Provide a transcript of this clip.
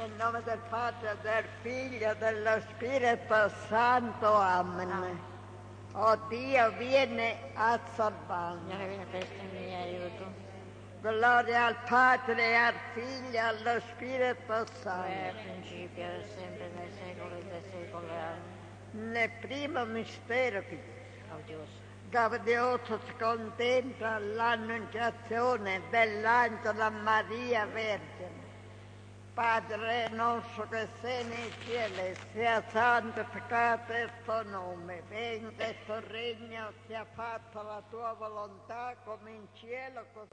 Nel nome del Padre, del Figlio e dello Spirito Santo. Amen. Oh Dio, vieni a salvarmi. Signore, vieni presto in mio aiuto. Gloria al Padre, e al Figlio e allo Spirito Come al Santo. principio e sempre nei secoli dei secoli. Amen. Nel primo mistero Gaudioso. gaudioso si contempla l'annunciazione dell'angelo a Maria Vergine. Padre nostro che sei nei cieli, sia santificato il tuo nome, venga il tuo regno, sia fatta la tua volontà come in cielo così